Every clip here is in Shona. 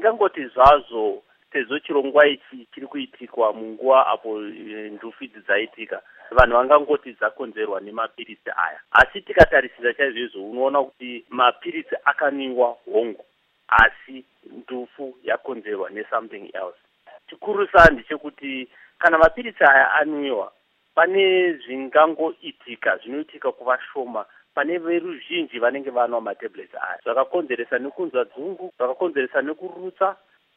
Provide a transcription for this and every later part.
ndingangoti zvazvo sezvo chirongwa ichi chiri kuitikwa munguva apo ndufu idzi dzaitika, vanhu vangangoti dzakonzerwa nemapirisi aya. Asi tikatarisira chaizvozvo unoona kuti mapirisi akanwiwa hongu, asi ndufu yakonzerwa nesomething else. Chikurusa ndechekuti kana mapirisi aya anwiwa, pane zvingangoitika zvinoitika kuva shoma pane veruzhinji vanenge vanwa matablets aya, zvakakonzeresa nekunzwa dzungu, zvakakonzeresa nekurutsa,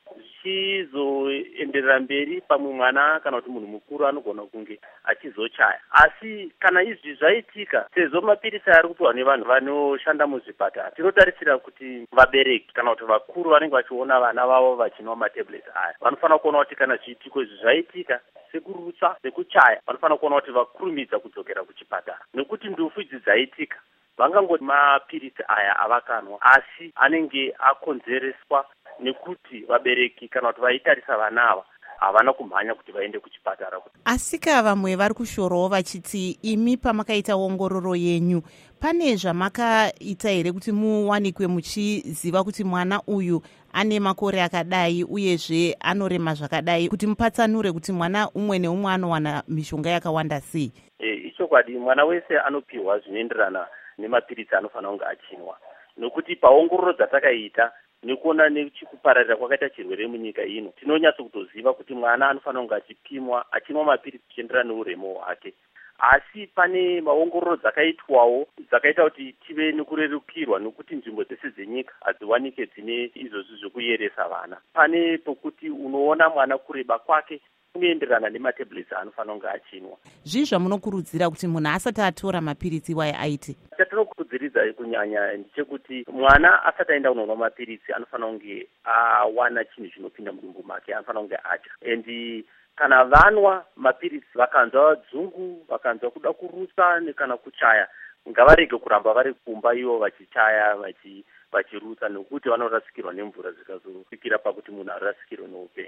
zvichizoenderera mberi. Pamwe mwana kana kuti munhu mukuru anogona kunge achizochaya. Asi kana izvi zvaitika, sezvo mapirisi ari kupiwa nevanhu vanoshanda muzvipatara, tinotarisira kuti vabereki kana kuti vakuru vanenge vachiona vana vavo vachinwa matablets aya, vanofanira kuona kuti kana zviitiko izvi zvaitika sekurutsa, sekuchaya, vanofanira kuona kuti vakurumidza kudzokera kuchipatara, nekuti ndufu idzi dzaitika vangangoti mapirisi aya avakanwa, asi anenge akonzereswa nekuti vabereki kana kuti vaitarisa vana ava havana kumhanya kuti vaende kuchipatara. Asika vamwe vari kushorawo vachiti imi pamakaita ongororo yenyu pane zvamakaita here kuti muwanikwe muchiziva kuti mwana uyu ane makore akadai uyezve anorema zvakadai, kuti mupatsanure kuti mwana umwe neumwe anowana mishonga yakawanda sei? Ichokwadi, mwana wese anopiwa zvinoenderana nemapirisi anofanira kunge achinwa, nokuti paongororo dzatakaita nekuona nechikupararira kwakaita chirwere munyika ino, tinonyatsa kutoziva kuti mwana anofanira kunge achipimwa achinwa mapirisi kuchienderana neuremu hwake. Asi pane maongororo dzakaitwawo dzakaita kuti tive nekurerukirwa, nokuti nzvimbo dzese dzenyika hadziwanike dzine izvozvi zvekuyeresa vana. Pane pokuti unoona mwana kureba kwake kunoenderana nematablets anofanira kunge achinwa. Zvii zvamunokurudzira kuti munhu asati atora mapirisi iwayo aite? Chatinokurudziridza kunyanya ndechekuti mwana asati aenda kunonwa mapirisi anofanira kunge awana chinhu chinopinda mudumbu make, anofanira kunge adya. And kana vanwa mapirisi vakanzwa dzungu, vakanzwa kuda kurutsa kana kuchaya, ngavarege kuramba vari kumba ivo vachichaya vachirutsa, nekuti vanorasikirwa nemvura zvikazosvikira pakuti munhu arasikirwe neupenyu.